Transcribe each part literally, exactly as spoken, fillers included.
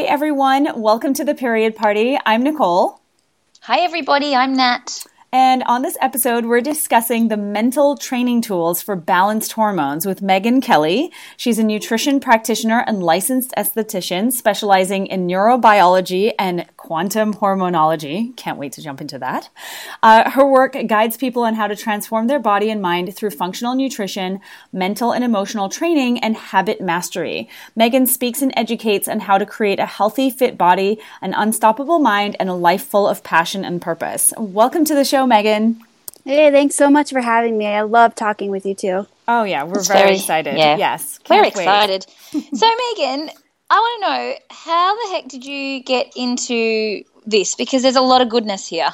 everyone. Welcome to the Period Party. I'm Nicole. Hi, everybody. I'm Nat. And on this episode, we're discussing the mental training tools for balanced hormones with Megan Kelly. She's a nutrition practitioner and licensed esthetician specializing in neurobiology and quantum hormonology. Can't wait to jump into that. Uh, her work guides people on how to transform their body and mind through functional nutrition, mental and emotional training, and habit mastery. Megan speaks and educates on how to create a healthy, fit body, an unstoppable mind, and a life full of passion and purpose. Welcome to the show, Megan. Hey, thanks so much for having me. I love talking with you too. Oh yeah, we're very, very excited. Yeah. Yes. Very excited. So Megan, I want to know, how the heck did you get into this? Because there's a lot of goodness here.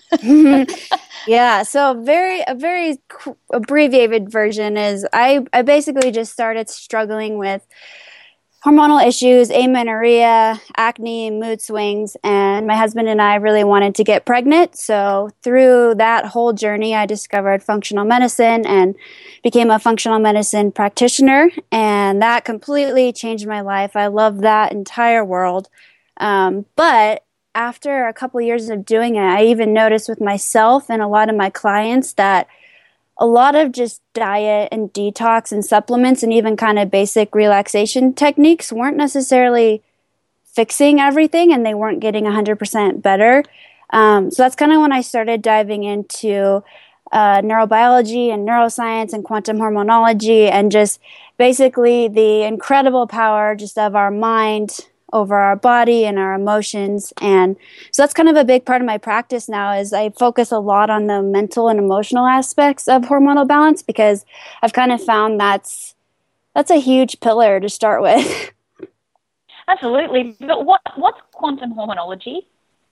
Yeah, so very a very abbreviated version is I, I basically just started struggling with hormonal issues, amenorrhea, acne, mood swings, and my husband and I really wanted to get pregnant. So through that whole journey, I discovered functional medicine and became a functional medicine practitioner, and that completely changed my life. I love that entire world. Um, but after a couple years of doing it, I even noticed with myself and a lot of my clients that a lot of just diet and detox and supplements and even kind of basic relaxation techniques weren't necessarily fixing everything, and they weren't getting one hundred percent better. Um, so that's kind of when I started diving into uh, neurobiology and neuroscience and quantum hormonology, and just basically the incredible power just of our mind over our body and our emotions. And so that's kind of a big part of my practice now, is I focus a lot on the mental and emotional aspects of hormonal balance, because I've kind of found that's that's a huge pillar to start with. Absolutely. But what what's quantum hormonology?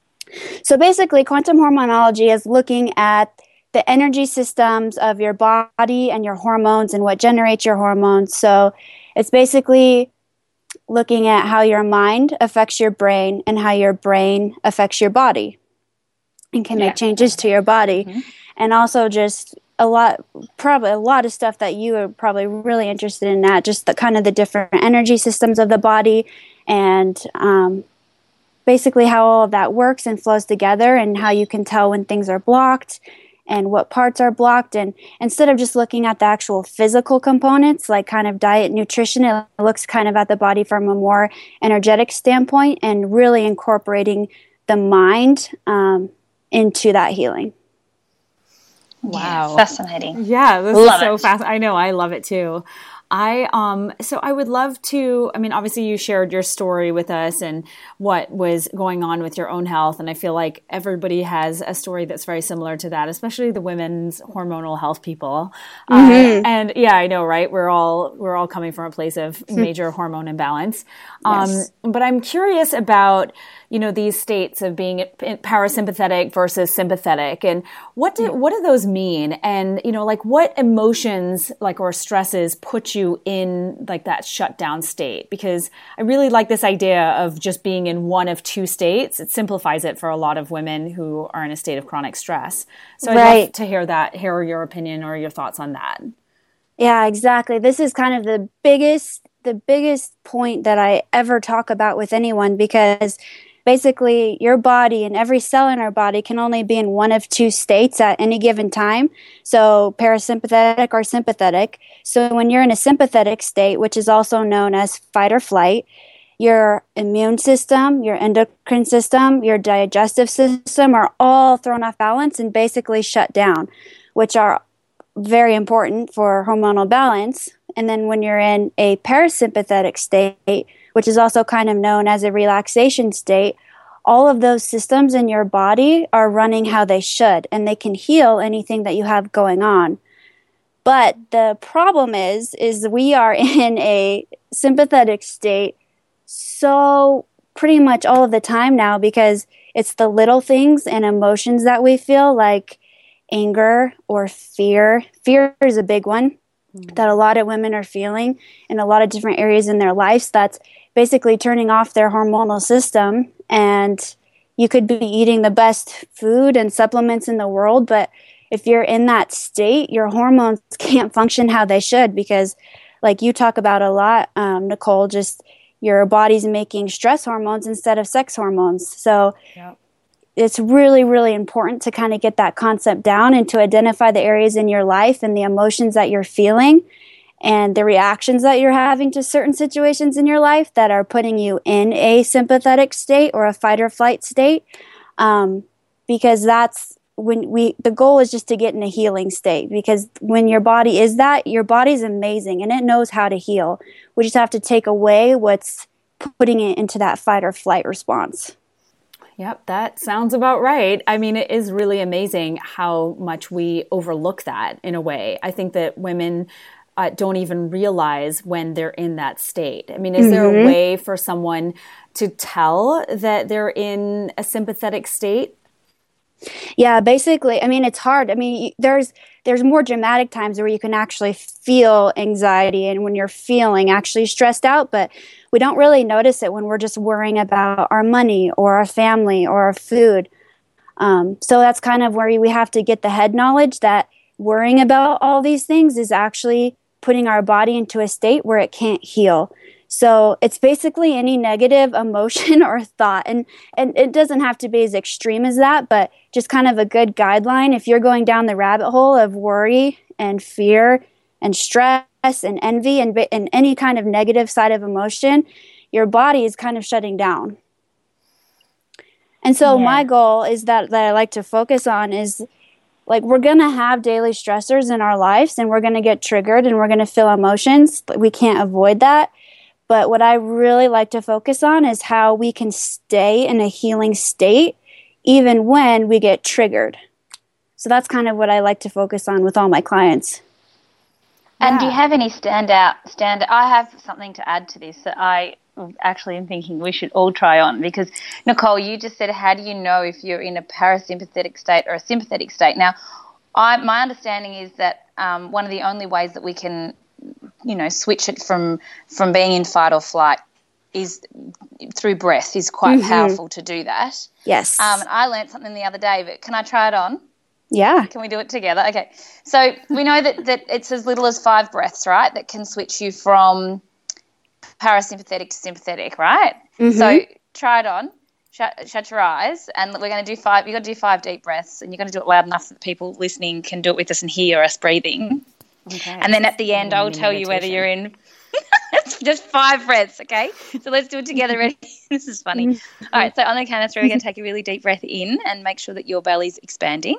So basically, quantum hormonology is looking at the energy systems of your body and your hormones and what generates your hormones. So it's basically looking at how your mind affects your brain and how your brain affects your body and can make yeah. changes to your body. Mm-hmm. And also just a lot, probably a lot of stuff that you are probably really interested in, that just the kind of the different energy systems of the body, and um, basically how all of that works and flows together, and how you can tell when things are blocked and what parts are blocked. And instead of just looking at the actual physical components, like kind of diet, nutrition, it looks kind of at the body from a more energetic standpoint, and really incorporating the mind um, into that healing. Wow. Yeah, fascinating. Yeah, this love is so it. fast. I know, I love it too. I um so I would love to, I mean, obviously you shared your story with us and what was going on with your own health, and I feel like everybody has a story that's very similar to that, especially the women's hormonal health people. Mm-hmm. Uh, and yeah, I know, right? We're all we're all coming from a place of major hormone imbalance. Yes. Um but I'm curious about, you know, these states of being parasympathetic versus sympathetic, and what do what do those mean? And, you know, like what emotions like or stresses put you in like that shutdown state? Because I really like this idea of just being in one of two states. It simplifies it for a lot of women who are in a state of chronic stress. So I'd right. love to hear that, hear your opinion or your thoughts on that. Yeah, exactly. This is kind of the biggest the biggest point that I ever talk about with anyone, because basically your body and every cell in our body can only be in one of two states at any given time. So parasympathetic or sympathetic. So when you're in a sympathetic state, which is also known as fight or flight, your immune system, your endocrine system, your digestive system are all thrown off balance and basically shut down, which are very important for hormonal balance. And then when you're in a parasympathetic state, which is also kind of known as a relaxation state, all of those systems in your body are running how they should, and they can heal anything that you have going on. But the problem is, is we are in a sympathetic state so pretty much all of the time now, because it's the little things and emotions that we feel, like anger or fear. Fear is a big one mm-hmm. that a lot of women are feeling in a lot of different areas in their lives. That's basically turning off their hormonal system, and you could be eating the best food and supplements in the world, but if you're in that state, your hormones can't function how they should, because like you talk about a lot, um, Nicole, just your body's making stress hormones instead of sex hormones. So Yep. it's really, really important to kind of get that concept down and to identify the areas in your life and the emotions that you're feeling and the reactions that you're having to certain situations in your life that are putting you in a sympathetic state or a fight or flight state. Um, because that's when we, the goal is just to get in a healing state, because when your body is that, your body's amazing and it knows how to heal. We just have to take away what's putting it into that fight or flight response. Yep, that sounds about right. I mean, it is really amazing how much we overlook that in a way. I think that women uh, don't even realize when they're in that state. I mean, is mm-hmm. there a way for someone to tell that they're in a sympathetic state? Yeah, basically, I mean, it's hard. I mean, there's there's more dramatic times where you can actually feel anxiety and when you're feeling actually stressed out, but we don't really notice it when we're just worrying about our money or our family or our food. Um, so that's kind of where we have to get the head knowledge that worrying about all these things is actually putting our body into a state where it can't heal. So it's basically any negative emotion or thought. And, and it doesn't have to be as extreme as that, but just kind of a good guideline. If you're going down the rabbit hole of worry and fear and stress and envy and, and any kind of negative side of emotion, your body is kind of shutting down. And so yeah. my goal is that, that I like to focus on is, like, we're going to have daily stressors in our lives and we're going to get triggered and we're going to feel emotions. We can't avoid that. But what I really like to focus on is how we can stay in a healing state even when we get triggered. So that's kind of what I like to focus on with all my clients. And Yeah. do you have any standout, stand? I have something to add to this that I actually am thinking we should all try on, because, Nicole, you just said, how do you know if you're in a parasympathetic state or a sympathetic state? Now, I, my understanding is that um, one of the only ways that we can, you know, switch it from, from being in fight or flight is through breath, is quite mm-hmm. powerful to do that. Yes. Um, and I learned something the other day, but can I try it on? Yeah. Can we do it together? Okay. So we know that, that it's as little as five breaths, right, that can switch you from parasympathetic to sympathetic, right? Mm-hmm. So try it on. Shut, shut your eyes, and we're going to do five. You've got to do five deep breaths, and you're going to do it loud enough that people listening can do it with us and hear us breathing. Okay. And then at the end, I'll tell meditation. you whether you're in just five breaths, okay? So let's do it together. Ready? This is funny. Mm-hmm. All right, so on the count of three, we're going to take a really deep breath in and make sure that your belly's expanding.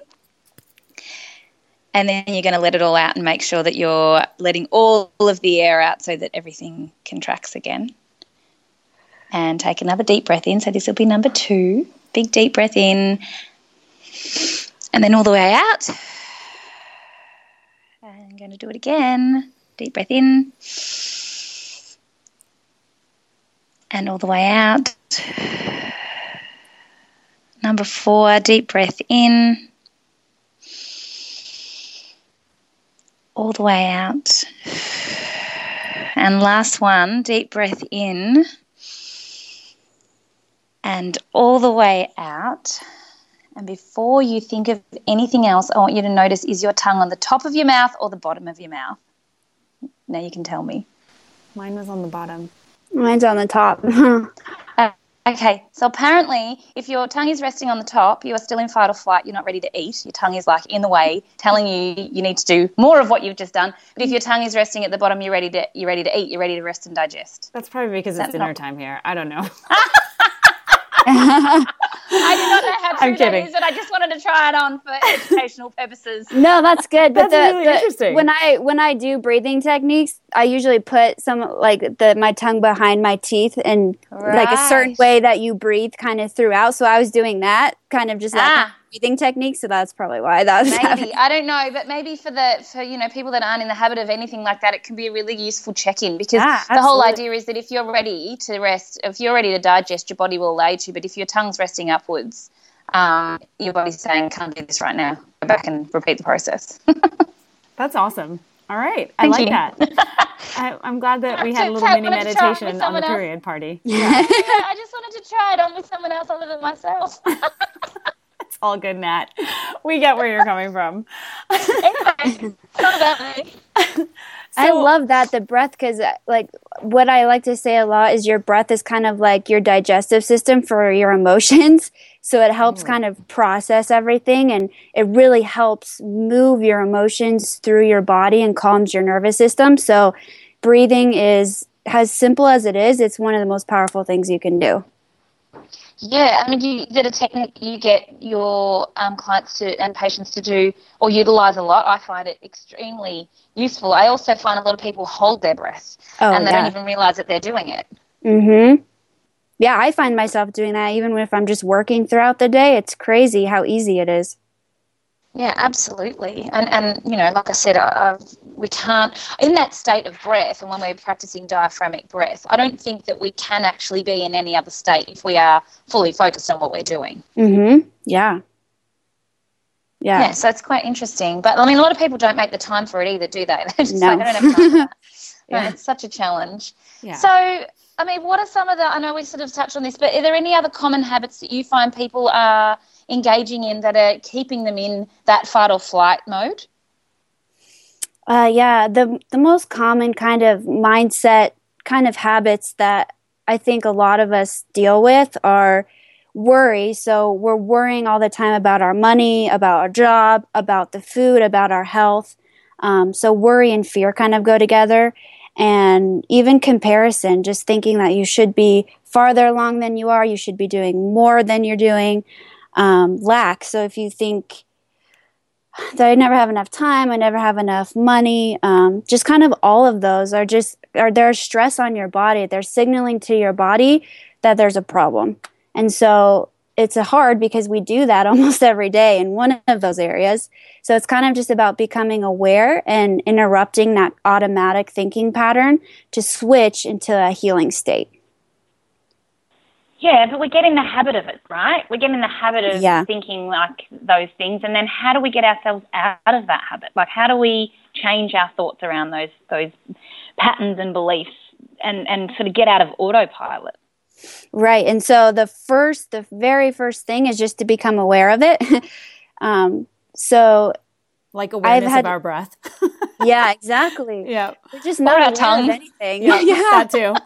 And then you're going to let it all out and make sure that you're letting all of the air out so that everything contracts again. And take another deep breath in. So this will be number two. Big deep breath in. And then all the way out. And I'm going to do it again. Deep breath in. And all the way out. Number four, deep breath in. All the way out. And last one, deep breath in. And all the way out. And before you think of anything else, I want you to notice, is your tongue on the top of your mouth or the bottom of your mouth? Now you can tell me. Mine was on the bottom. Mine's on the top. uh, okay, so apparently if your tongue is resting on the top, you are still in fight or flight, you're not ready to eat. Your tongue is like in the way, telling you you need to do more of what you've just done. But if your tongue is resting at the bottom, you're ready to you're ready to eat, you're ready to rest and digest. That's probably because it's dinner time here. I don't know. I do not know how true that is, and I just wanted to try it on for educational purposes. No, that's good. But that's the, really the, interesting. When I when I do breathing techniques, I usually put some like the my tongue behind my teeth and right. like a certain way that you breathe kind of throughout. So I was doing that kind of just like ah. breathing techniques. So that's probably why that was maybe happening. I don't know, but maybe for the for you know people that aren't in the habit of anything like that, it can be a really useful check-in, because yeah, the whole idea is that if you're ready to rest, if you're ready to digest, your body will allow you to. But if your tongue's resting upwards, um, your body's saying, "Can't do this right now. Go back and repeat the process." That's awesome. All right, I Thank like you. that. I, I'm glad that we had a little I mini wanted to try it with meditation on the someone else. period party. Yeah, I just wanted to try it on with someone else other than myself. It's all good, Nat. We get where you're coming from. Anyway, it's not about me. I love that, the breath, because like what I like to say a lot is your breath is kind of like your digestive system for your emotions. So it helps mm. kind of process everything, and it really helps move your emotions through your body and calms your nervous system. So breathing is, as simple as it is, it's one of the most powerful things you can do. Yeah, I mean, you, is it a technique you get your um, clients to and patients to do or utilise a lot? I find it extremely useful. I also find a lot of people hold their breath oh, and they yeah. don't even realise that they're doing it. Mm-hmm. Yeah, I find myself doing that even if I'm just working throughout the day. It's crazy how easy it is. Yeah, absolutely. And, and you know, like I said, I, I, we can't, in that state of breath, and when we're practicing diaphragmic breath, I don't think that we can actually be in any other state if we are fully focused on what we're doing. Mm-hmm. Yeah. Yeah. Yeah, so it's quite interesting. But, I mean, a lot of people don't make the time for it either, do they? They're just no. like, I don't have time for that. yeah. No, it's such a challenge. Yeah. So, I mean, what are some of the, I know we sort of touched on this, but are there any other common habits that you find people are engaging in that are keeping them in that fight or flight mode? Uh, yeah, the the most common kind of mindset kind of habits that I think a lot of us deal with are worry. So we're worrying all the time about our money, about our job, about the food, about our health. Um, so worry and fear kind of go together. And even comparison, just thinking that you should be farther along than you are, you should be doing more than you're doing. Um, lack. So if you think that I never have enough time, I never have enough money, um, just kind of all of those are just, are there stress on your body. They're signaling to your body that there's a problem. And so it's a hard because we do that almost every day in one of those areas. So it's kind of just about becoming aware and interrupting that automatic thinking pattern to switch into a healing state. Yeah, but we get in the habit of it, right? We get in the habit of yeah. thinking like those things, and then how do we get ourselves out of that habit? Like, how do we change our thoughts around those those patterns and beliefs and, and sort of get out of autopilot? Right, and so the first, the very first thing is just to become aware of it. um, so, like awareness had, of our breath. yeah, exactly. Yeah, we're just not aware tongue. of anything. Yeah, yeah. that too.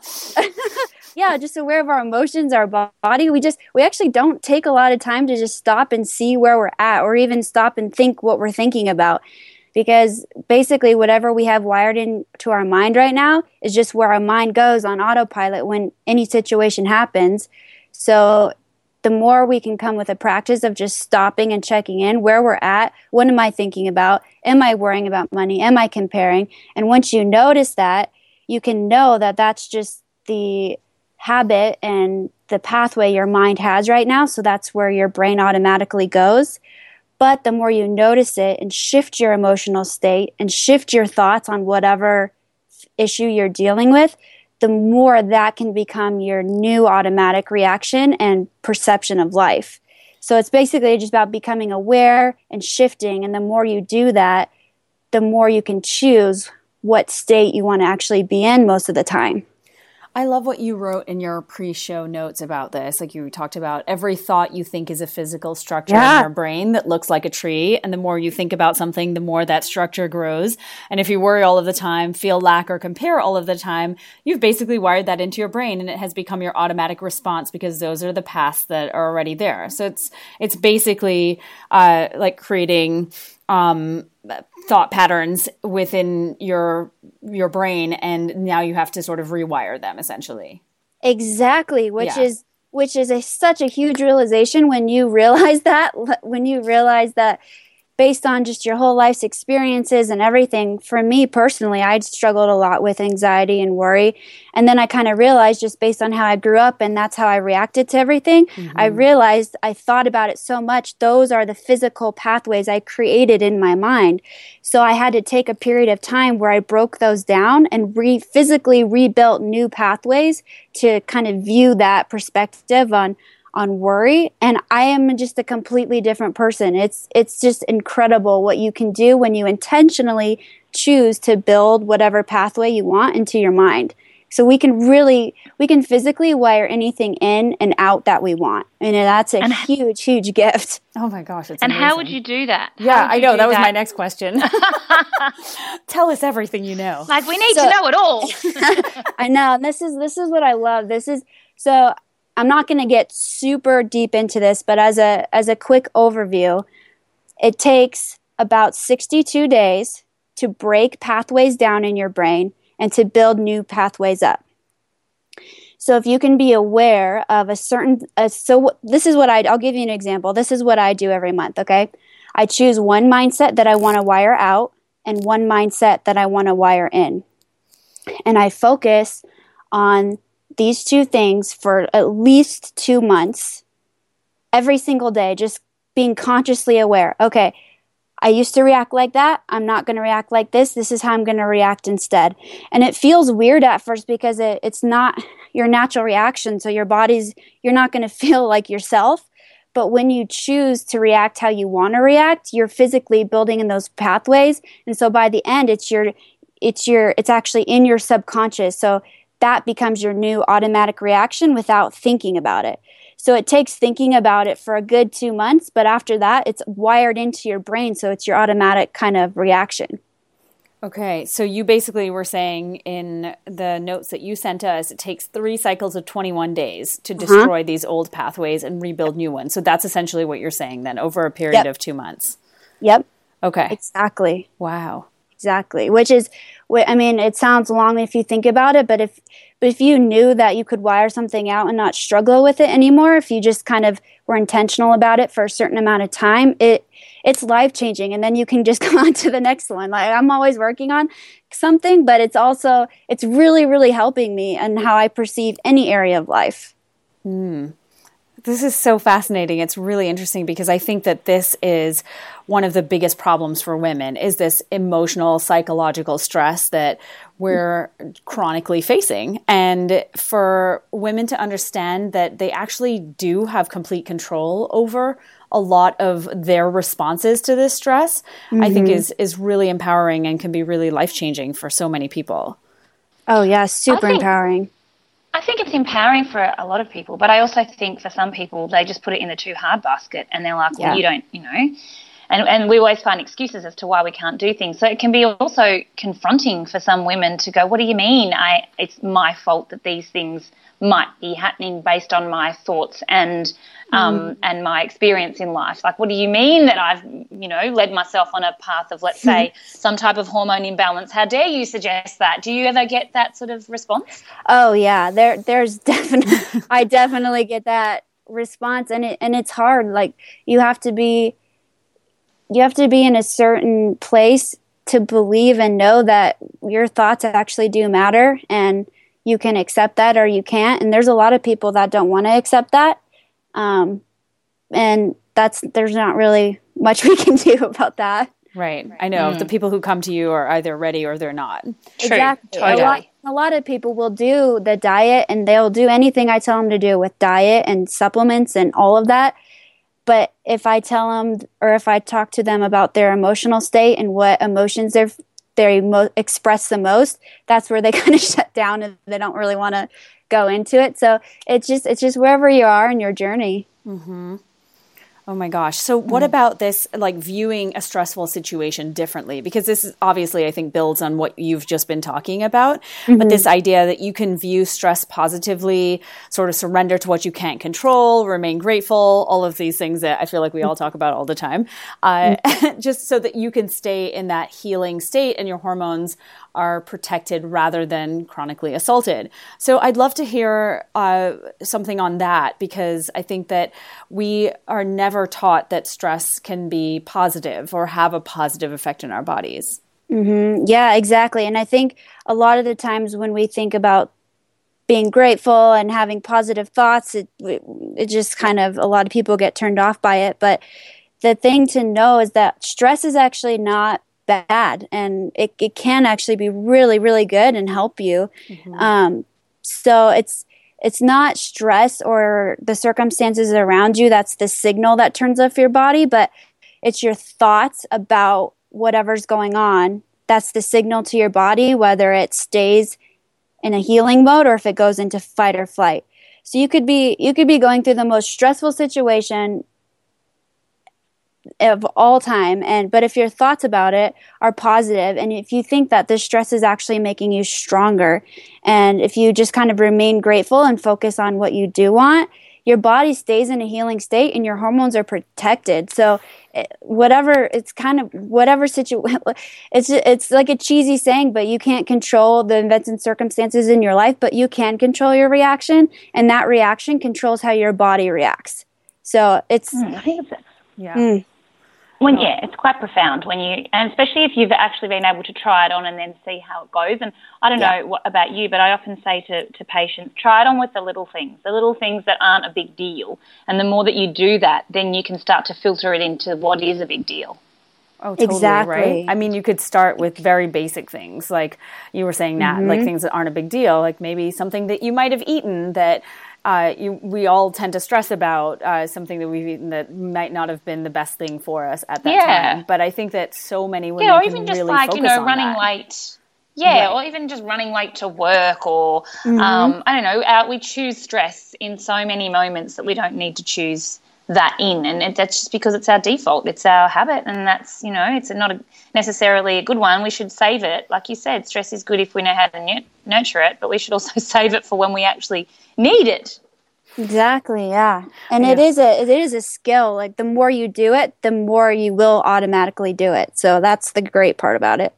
Yeah, just aware of our emotions, our body. We just, we actually don't take a lot of time to just stop and see where we're at, or even stop and think what we're thinking about. Because basically whatever we have wired into our mind right now is just where our mind goes on autopilot when any situation happens. So the more we can come with a practice of just stopping and checking in where we're at, what am I thinking about? Am I worrying about money? Am I comparing? And once you notice that, you can know that that's just the habit and the pathway your mind has right now. So that's where your brain automatically goes. But the more you notice it and shift your emotional state and shift your thoughts on whatever issue you're dealing with, the more that can become your new automatic reaction and perception of life. So it's basically just about becoming aware and shifting. And the more you do that, the more you can choose what state you want to actually be in most of the time. I love what you wrote in your pre-show notes about this. Like you talked about every thought you think is a physical structure yeah. in your brain that looks like a tree. And the more you think about something, the more that structure grows. And if you worry all of the time, feel lack or compare all of the time, you've basically wired that into your brain and it has become your automatic response because those are the paths that are already there. So it's, it's basically uh, like creating um, thought patterns within your your brain, and now you have to sort of rewire them essentially. Exactly, which yeah. is which is a, such a huge realization when you realize that when you realize that based on just your whole life's experiences and everything. For me personally, I struggled a lot with anxiety and worry. And then I kind of realized just based on how I grew up and that's how I reacted to everything, mm-hmm. I realized I thought about it so much. Those are the physical pathways I created in my mind. So I had to take a period of time where I broke those down and re- physically rebuilt new pathways to kind of view that perspective on on worry, and I am just a completely different person. It's it's just incredible what you can do when you intentionally choose to build whatever pathway you want into your mind. So we can really, we can physically wire anything in and out that we want. And that's a and huge, huge gift. Oh my gosh. It's and amazing. How would you do that? Yeah, I know. That was that? my next question. Tell us everything you know. Like, we need so, to know it all. I know. And this is, this is what I love. This is, so I'm not going to get super deep into this, but as a, as a quick overview, it takes about sixty-two days to break pathways down in your brain and to build new pathways up. So if you can be aware of a certain, uh, so this is what I, I'll give you an example. This is what I do every month, okay? I choose one mindset that I want to wire out and one mindset that I want to wire in. And I focus on these two things for at least two months, every single day, just being consciously aware. Okay, I used to react like that. I'm not going to react like this. This is how I'm going to react instead. And it feels weird at first because it, it's not your natural reaction. So your body's, you're not going to feel like yourself. But when you choose to react how you want to react, you're physically building in those pathways. And so by the end, it's your, it's your, it's actually in your subconscious. So that becomes your new automatic reaction without thinking about it. So it takes thinking about it for a good two months, but after that, it's wired into your brain, so it's your automatic kind of reaction. Okay, so you basically were saying in the notes that you sent us, it takes three cycles of twenty-one days to destroy uh-huh. these old pathways and rebuild new ones. So that's essentially what you're saying then, over a period yep. of two months. Yep. Okay. Exactly. Wow. Exactly. Which is, I mean, it sounds long if you think about it, but if but if you knew that you could wire something out and not struggle with it anymore, if you just kind of were intentional about it for a certain amount of time, it it's life-changing. And then you can just go on to the next one. Like, I'm always working on something, but it's also, it's really, really helping me and how I perceive any area of life. Mm. This is so fascinating. It's really interesting because I think that this is one of the biggest problems for women is this emotional, psychological stress that we're chronically facing. And for women to understand that they actually do have complete control over a lot of their responses to this stress, mm-hmm. I think is, is really empowering and can be really life-changing for so many people. Oh, yeah, super think- empowering. I think it's empowering for a lot of people, but I also think for some people, they just put it in the too hard basket and they're like, well, yeah. you don't, you know, and, and we always find excuses as to why we can't do things. So it can be also confronting for some women to go, what do you mean? I, it's my fault that these things might be happening based on my thoughts and um, mm. and my experience in life. Like, what do you mean that I've, you know, led myself on a path of, let's say, some type of hormone imbalance? How dare you suggest that? Do you ever get that sort of response? Oh, yeah. There, there's definitely, I definitely get that response. And it, and it's hard. Like, you have to be, you have to be in a certain place to believe and know that your thoughts actually do matter, and you can accept that or you can't. And there's a lot of people that don't want to accept that. Um, and that's, there's not really much we can do about that. Right. I know. Mm. The people who come to you are either ready or they're not. True. Exactly. Totally. A lot, a lot of people will do the diet and they'll do anything I tell them to do with diet and supplements and all of that. But if I tell them, or if I talk to them about their emotional state and what emotions they're they mo- express the most, that's where they kind of shut down and they don't really want to go into it. So it's just it's just wherever you are in your journey. Mm-hmm. Oh my gosh. So what mm. about this, like viewing a stressful situation differently? Because this is obviously, I think, builds on what you've just been talking about. Mm-hmm. But this idea that you can view stress positively, sort of surrender to what you can't control, remain grateful, all of these things that I feel like we all talk about all the time, uh, mm-hmm. just so that you can stay in that healing state and your hormones are protected rather than chronically assaulted. So I'd love to hear uh, something on that, because I think that we are never taught that stress can be positive or have a positive effect in our bodies. Mm-hmm. Yeah, exactly. And I think a lot of the times when we think about being grateful and having positive thoughts, it, it just kind of, a lot of people get turned off by it. But the thing to know is that stress is actually not bad, and it, it can actually be really, really good and help you. Mm-hmm. Um, so it's it's not stress or the circumstances around you that's the signal that turns off your body, but it's your thoughts about whatever's going on. That's the signal to your body, whether it stays in a healing mode or if it goes into fight or flight. So you could be you could be going through the most stressful situation of all time, and but if your thoughts about it are positive, and if you think that this stress is actually making you stronger, and if you just kind of remain grateful and focus on what you do want, your body stays in a healing state and your hormones are protected. So whatever, it's kind of whatever situation, it's it's like a cheesy saying, but you can't control the events and circumstances in your life, but you can control your reaction, and that reaction controls how your body reacts. So it's mm, I think it's yeah. Mm. When, yeah, it's quite profound when you, and especially if you've actually been able to try it on and then see how it goes. And I don't Yeah. know what about you, but I often say to, to patients, try it on with the little things, the little things that aren't a big deal. And the more that you do that, then you can start to filter it into what is a big deal. Oh, totally, Exactly. right? I mean, you could start with very basic things, like you were saying, Nat, Mm-hmm. like things that aren't a big deal, like maybe something that you might have eaten that uh, you, we all tend to stress about, uh, something that we've eaten that might not have been the best thing for us at that Yeah. time. But I think that so many women Yeah, or can even just really like, focus you know, on running that. late. Yeah, Right. or even just running late to work or, Mm-hmm. um, I don't know, uh, we choose stress in so many moments that we don't need to choose that in. And it, that's just because it's our default. It's our habit, and that's, you know, it's not a, necessarily a good one. We should save it. Like you said, stress is good if we know how to nu- nurture it, but we should also save it for when we actually need it. Exactly, yeah. And Yeah. it is a it is a skill. Like the more you do it, the more you will automatically do it. So that's the great part about it.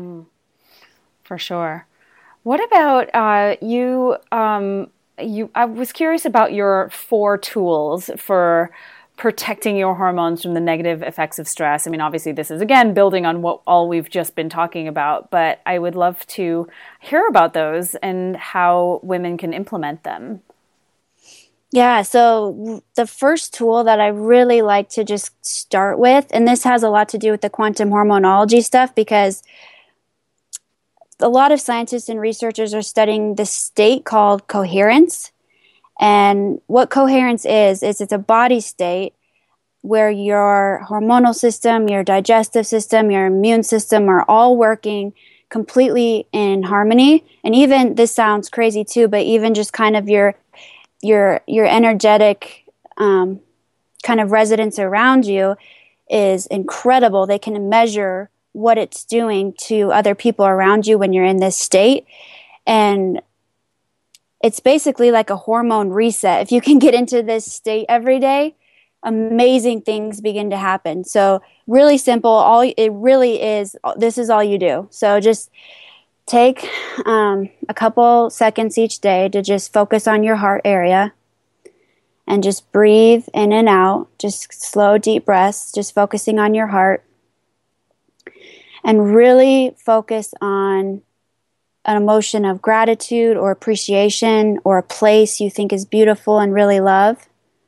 For sure. What about uh, you? Um, you, I was curious about your four tools for protecting your hormones from the negative effects of stress. I mean, obviously, this is again building on what all we've just been talking about, but I would love to hear about those and how women can implement them. Yeah, so the first tool that I really like to just start with, and this has a lot to do with the quantum hormonology stuff, because a lot of scientists and researchers are studying this state called coherence. And what coherence is, is it's a body state where your hormonal system, your digestive system, your immune system are all working completely in harmony. And even, this sounds crazy too, but even just kind of your your your energetic um, kind of resonance around you is incredible. They can measure what it's doing to other people around you when you're in this state. And it's basically like a hormone reset. If you can get into this state every day, amazing things begin to happen. So really simple. All it really is, this is all you do. So just take um, a couple seconds each day to just focus on your heart area and just breathe in and out. Just slow, deep breaths, just focusing on your heart. And really focus on an emotion of gratitude or appreciation or a place you think is beautiful and really love.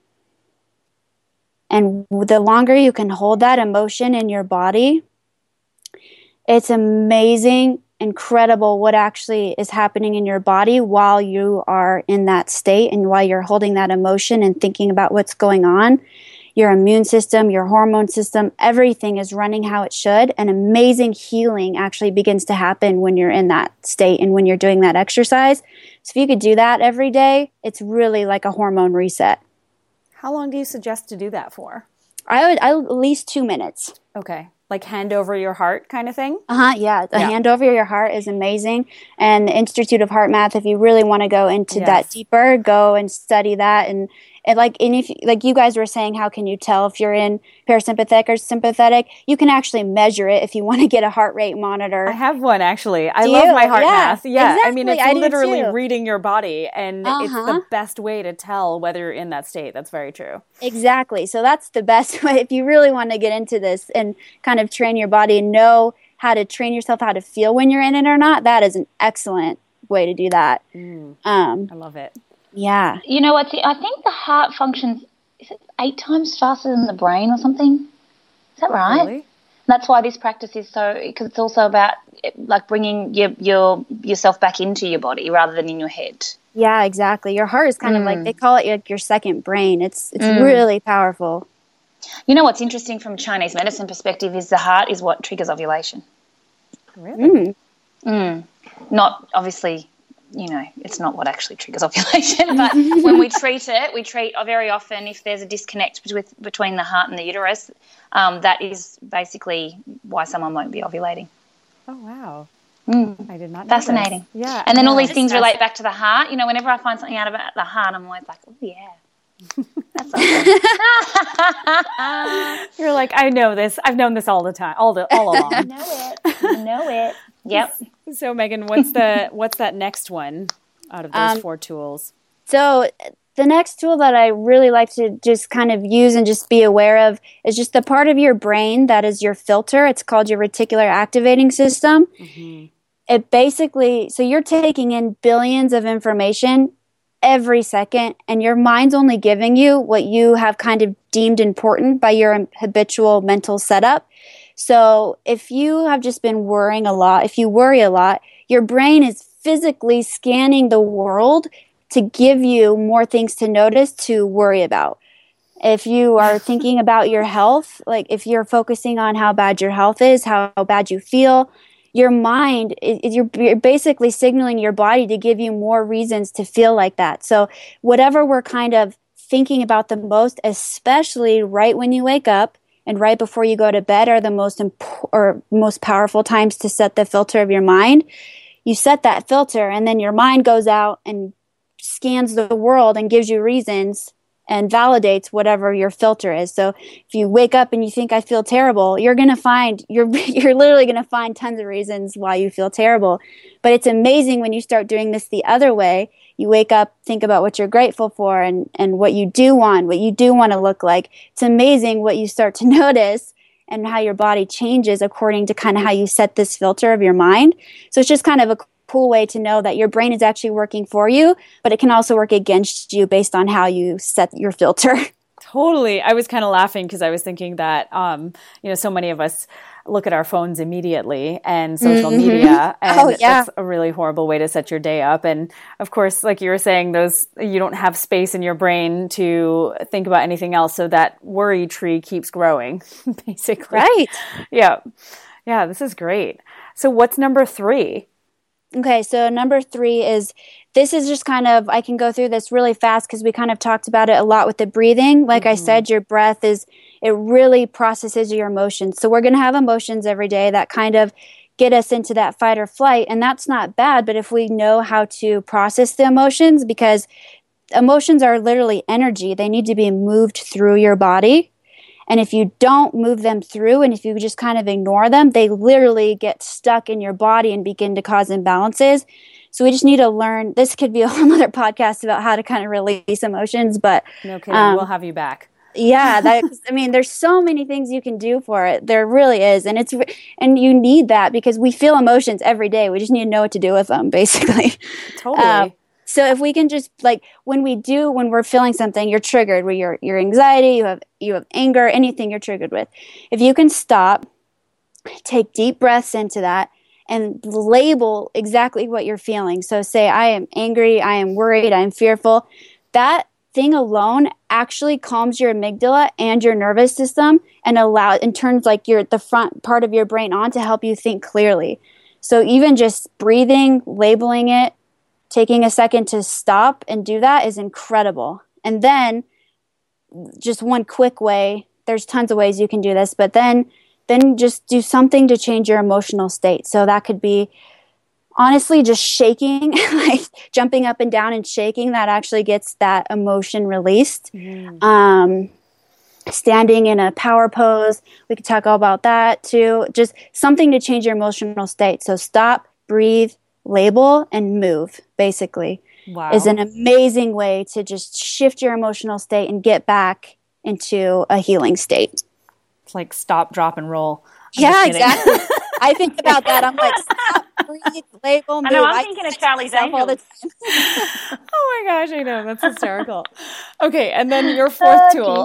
And the longer you can hold that emotion in your body, it's amazing, incredible what actually is happening in your body while you are in that state and while you're holding that emotion and thinking about what's going on. Your immune system, your hormone system, everything is running how it should. And amazing healing actually begins to happen when you're in that state and when you're doing that exercise. So if you could do that every day, it's really like a hormone reset. How long do you suggest to do that for? I would I, at least two minutes. Okay. Like hand over your heart kind of thing? Uh-huh, yeah. The Yeah. hand over your heart is amazing. And the Institute of Heart Math, if you really want to go into Yes. that deeper, go and study that. And, and like and if like you guys were saying, how can you tell if you're in parasympathetic or sympathetic? You can actually measure it if you want to get a heart rate monitor. I have one actually. I Do love you? my heart Yeah, math. Yeah. I mean, exactly. it's I do literally too. reading your body, and it's Uh-huh. the best way to tell whether you're in that state. That's very true. Exactly. So that's the best way if you really want to get into this and kind of train your body and know how to train yourself how to feel when you're in it or not. That is an excellent way to do that. Mm, Um, I love it. yeah. You know what? I think the heart functions, is it eight times faster than the brain or something? Is that right? Really? That's why this practice is so, because it's also about like bringing your, your yourself back into your body rather than in your head. Yeah, exactly. Your heart is kind of like, they call it like your second brain. It's it's really powerful. You know what's interesting from a Chinese medicine perspective is the heart is what triggers ovulation. Really? Mm. Mm. Not obviously you know, it's not what actually triggers ovulation. But when we treat it, we treat very often if there's a disconnect between, between the heart and the uterus, um, that is basically why someone won't be ovulating. Oh, wow. Mm. I did not know Fascinating. This. Yeah. And then yeah. all these things relate back to the heart. You know, whenever I find something out about the heart, I'm always like, oh, yeah. That's awesome. You're like, I know this. I've known this all the time, all the all along. I know it. I know it. Yep. So, Megan, what's the what's that next one out of those um, four tools? So, the next tool that I really like to just kind of use and just be aware of is just the part of your brain that is your filter. It's called your reticular activating system. Mm-hmm. It basically, so you're taking in billions of information every second, and your mind's only giving you what you have kind of deemed important by your habitual mental setup. So if you have just been worrying a lot, if you worry a lot, your brain is physically scanning the world to give you more things to notice to worry about. If you are thinking about your health, like if you're focusing on how bad your health is, how bad you feel, your mind, you're basically signaling your body to give you more reasons to feel like that. So whatever we're kind of thinking about the most, especially right when you wake up and right before you go to bed, are the most imp- or most powerful times to set the filter of your mind. You set that filter, and then your mind goes out and scans the world and gives you reasons and validates whatever your filter is. So if you wake up and you think I feel terrible, you're going to find, you're you're literally going to find tons of reasons why you feel terrible. But it's amazing when you start doing this the other way. You wake up, think about what you're grateful for and, and what you do want, what you do want to look like. It's amazing what you start to notice and how your body changes according to kind of how you set this filter of your mind. So it's just kind of a cool way to know that your brain is actually working for you, but it can also work against you based on how you set your filter. Totally. I was kind of laughing because I was thinking that, um, you know, so many of us look at our phones immediately and social mm-hmm. media, and oh, yeah. that's a really horrible way to set your day up. And of course, like you were saying, those you don't have space in your brain to think about anything else, so that worry tree keeps growing, basically. Right. Yeah. Yeah, this is great. So what's number three? Okay, so number three is, this is just kind of, I can go through this really fast because we kind of talked about it a lot with the breathing. Like mm-hmm. I said, your breath is, it really processes your emotions. So we're going to have emotions every day that kind of get us into that fight or flight. And that's not bad, but if we know how to process the emotions, because emotions are literally energy, they need to be moved through your body. And if you don't move them through, and if you just kind of ignore them, they literally get stuck in your body and begin to cause imbalances. So we just need to learn. This could be a whole other podcast about how to kind of release emotions. But no kidding, um, we'll have you back. Yeah, that, I mean, there's so many things you can do for it. There really is, and it's and you need that because we feel emotions every day. We just need to know what to do with them, basically. Totally. Um, So if we can just, like, when we do, when we're feeling something, you're triggered, where your your anxiety, you have you have anger, anything you're triggered with. If you can stop, take deep breaths into that, and label exactly what you're feeling. So say, I am angry, I am worried, I am fearful. That thing alone actually calms your amygdala and your nervous system and allow and turns like your the front part of your brain on to help you think clearly. So even just breathing, labeling it, taking a second to stop and do that is incredible. And then just one quick way, there's tons of ways you can do this, but then then just do something to change your emotional state. So that could be honestly just shaking, like jumping up and down and shaking. That actually gets that emotion released. Mm. Um, standing in a power pose, we could talk all about that too. Just something to change your emotional state. So stop, breathe, label, and move, basically. Wow. Is an amazing way to just shift your emotional state and get back into a healing state. It's like stop, drop, and roll. I'm yeah, exactly. I think about that. I'm like, stop, breathe, label, move. I know, I'm I thinking of Charlie's Angels. All the time. Oh my gosh, I know. That's hysterical. Okay, and then your fourth oh, tool.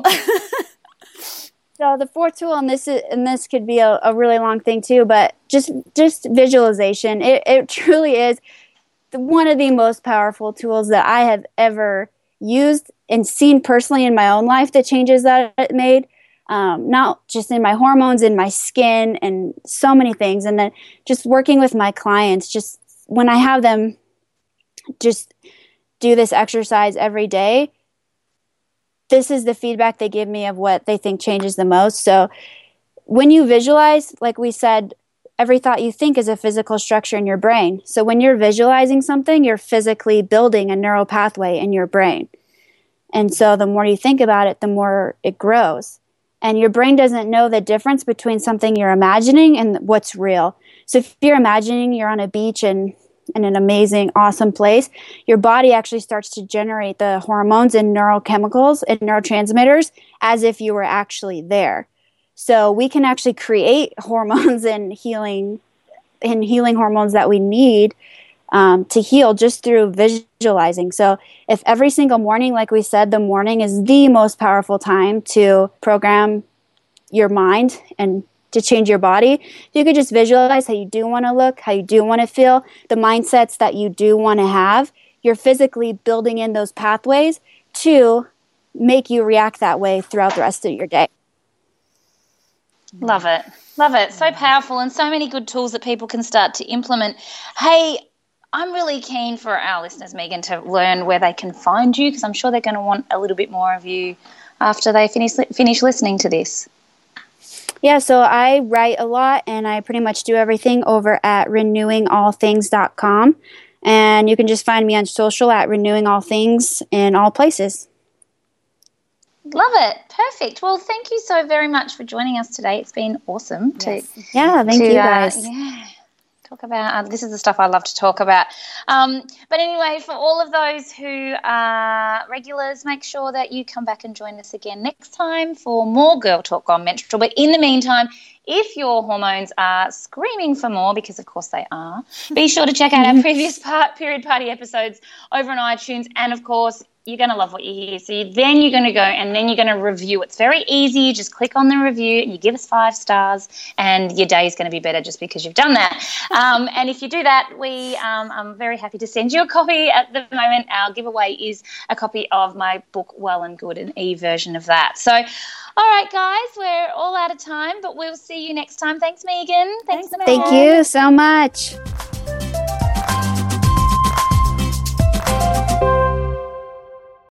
So the fourth tool, and this is, and this could be a, a really long thing too, but just just visualization. It, it truly is the, one of the most powerful tools that I have ever used and seen personally in my own life. The changes that it made, um, not just in my hormones, in my skin, and so many things. And then just working with my clients, just when I have them just do this exercise every day, this is the feedback they give me of what they think changes the most. So when you visualize, like we said, every thought you think is a physical structure in your brain. So when you're visualizing something, you're physically building a neural pathway in your brain. And so the more you think about it, the more it grows. And your brain doesn't know the difference between something you're imagining and what's real. So if you're imagining you're on a beach and in an amazing, awesome place, your body actually starts to generate the hormones and neurochemicals and neurotransmitters as if you were actually there. So we can actually create hormones and healing and healing hormones that we need um, to heal just through visualizing. So if every single morning, like we said, the morning is the most powerful time to program your mind and to change your body, if you could just visualize how you do want to look, how you do want to feel, the mindsets that you do want to have, you're physically building in those pathways to make you react that way throughout the rest of your day. Love it. Love it. So powerful and so many good tools that people can start to implement. Hey, I'm really keen for our listeners, Megan, to learn where they can find you, because I'm sure they're going to want a little bit more of you after they finish finish listening to this. Yeah, so I write a lot, and I pretty much do everything over at renewing all things dot com. And you can just find me on social at Renewing All Things in all places. Love it. Perfect. Well, thank you so very much for joining us today. It's been awesome to yes. Yeah, thank to, you guys. Uh, yeah. Talk about uh, this is the stuff I love to talk about. Um, but anyway, for all of those who are regulars, make sure that you come back and join us again next time for more Girl Talk Gone Menstrual. But in the meantime, if your hormones are screaming for more, because of course they are, be sure to check out our previous part, period party episodes over on iTunes. And of course, you're going to love what you hear. So you, then you're going to go and then you're going to review. It's very easy. You just click on the review and you give us five stars and your day is going to be better just because you've done that. Um, and if you do that, we um, I'm very happy to send you a copy at the moment. Our giveaway is a copy of my book, Well and Good, an e-version of that. So, all right, guys, we're all out of time, but we'll see you next time. Thanks, Megan. Thanks, Megan. Thank you so much.